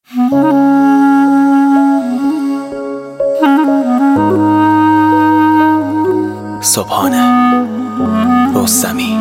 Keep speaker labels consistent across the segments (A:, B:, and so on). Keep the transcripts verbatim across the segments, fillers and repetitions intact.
A: صبحانه رستمی،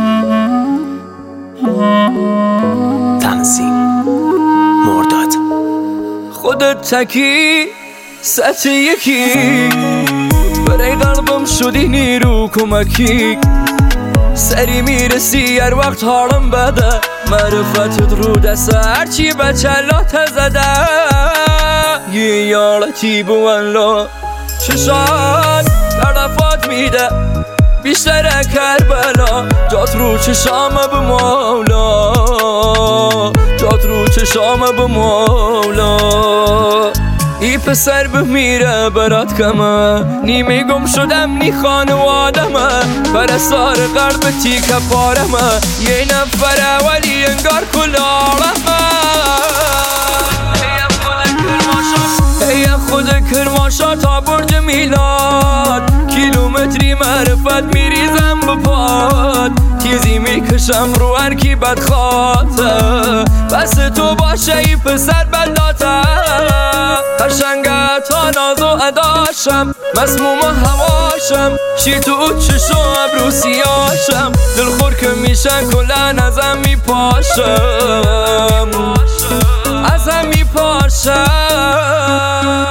A: تنظیم مرداد.
B: خودت تکی سطح یکی، برای قلبم شدی نیرو کمکی. سری میرسی هر وقت حالم بده، معرفتت رو دست هرچی بچلات زده. یه یارتی بوالله چشان طرفات میده، بیشتر کربلا جات رو چشام به مولا، جات رو چشام به مولا. ای پسر بمیره برات کمه، نیمه گم شدم نی خانوادمه، پرستار قلبتی کفارمه، یه نفره ولی انگار کلارمه. ای خود کرماشا تا برج میلاد، کیلومتری معرفت میریزم به پاد. تیزی میکشم رو هر کی بدخواته، بس تو باشه ای پسر بلاته. قشنگه تا ناز و اداشم، مسموم هواشم، شی تو چشم ابرو سیاشم. دلخور که میشن کلن ازم میپاشم، ازم میپاشم.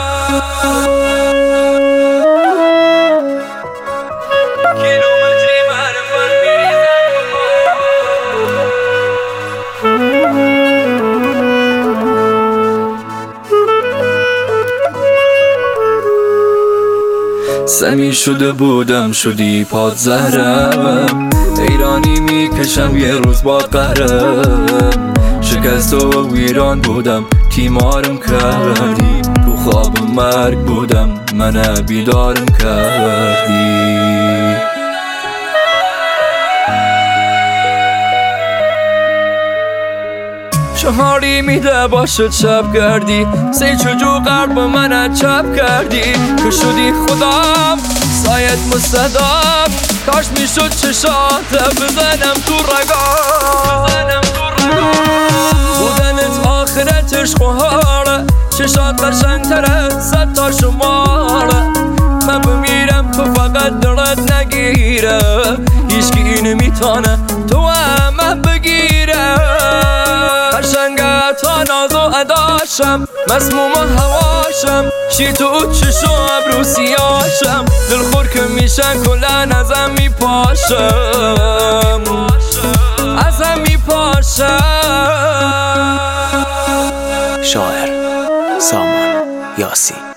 B: کیلومتری معرفت میریزم سمی شده بودم شدی پاد زهرم، ایرانی میکشم یه روز باد قهرم. شکست و ویران بودم تیمارم کردی، تو خواب مرگ بودم من بیدارم کردی. شهاری میده باشه چپ کردی، سی چجو قلب من چپ کردی. که شدی خدام سایت مستدام، کاش میشد چشات بزنم تو رگام. بودنت آخرت عشق و حاله، چشات قشنگتره صد تا شماره. من بمیرم تو فقط دلت نگیره، هیچکی اینو میتانه تو هم من بگیره. قشنگه تا ناز و اداشم، مسموم هواشم، شی تو چشم ابرو سیاشم. دلخور که میشن کلن ازم میپاشم، ازم میپاشم.
A: شاعر سامان یاسی.